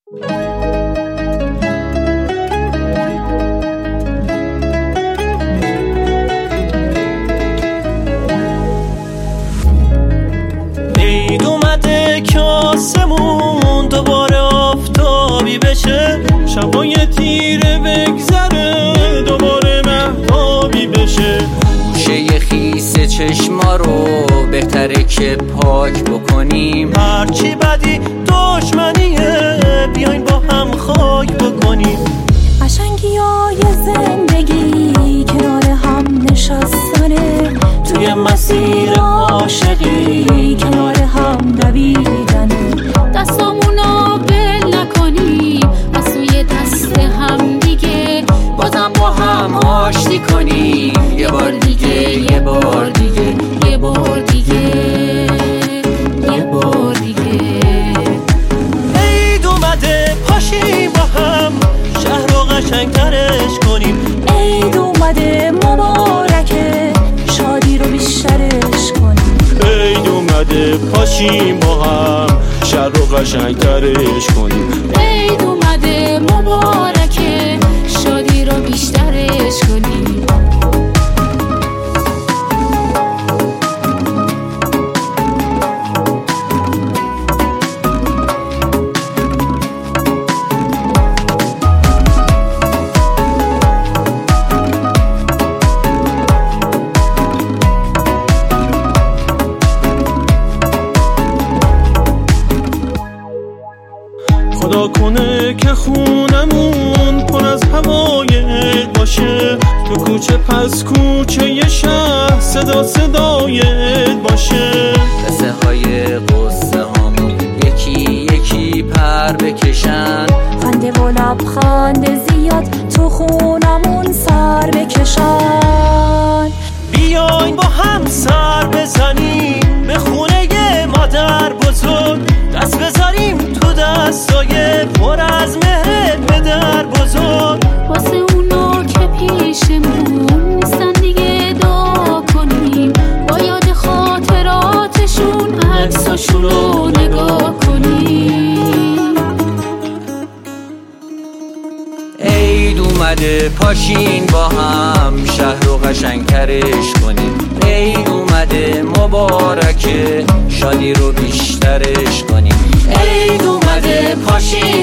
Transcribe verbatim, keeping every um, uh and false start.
عید اومده که آسمون دوباره آفتابی بشه، شبای تیره بگذره دوباره مهتابی بشه. گوشه خیس چشما رو بهتره که پاک بکنیم، هرچی بدی دشمنیه بیاین با هم خاک بکنیم. قشنگی های زندگی کنار هم نشستنه، توی مسیر عاشقی کنار هم دویدنه. دستامونو بل نکنیم از توی دست هم دیگه، بازم با هم آشتی کنیم یه بار دیگه یه بار دیگه یه بار دیگه یه بار دیگه. عید اومده پاشیم با هم شهر رو قشنگترش کنیم. عید اومده مبارکه شادی رو بیشترش کنیم. عید اومده پاشیم با هم شهر رو قشنگترش کنیم. عید اومده مبارکه شادی رو بیشترش کنیم. خدا کنه که خونمون پر از هوای عید باشه، تو کوچه پس کوچه یه شهر صدا صدای عید باشه. قصه های قصه هامون یکی یکی پر بکشن، خنده و لبخند زیاد تو خونمون سر بکشن. بیاین با هم سر بزنیم به خونه مادر بزرگ، دست بذاریم تو دستای پر از مهر پدر بزرگ. واسه اونا که پیشمون نیستن دیگه دعا کنیم، با یاد خاطراتشون عکساشون رو نگاه کنیم. عید اومده پاشین با هم شهر رو قشنگترش کنیم. عید اومده مبارکه شادی رو بیشترش کنیم. عید اومده پاشین